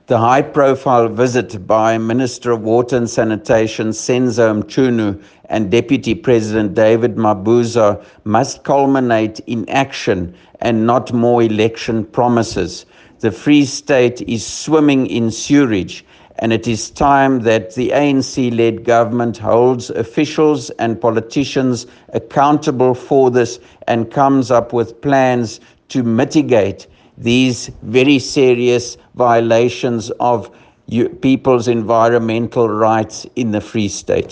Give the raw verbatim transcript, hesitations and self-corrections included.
The high-profile visit by Minister of Water and Sanitation Senzo Mchunu and Deputy President David Mabuza must culminate in action and not more election promises. The Free State is swimming in sewage, and it is time that the A N C-led government holds officials and politicians accountable for this and comes up with plans to mitigate these very serious violations of people's environmental rights in the Free State.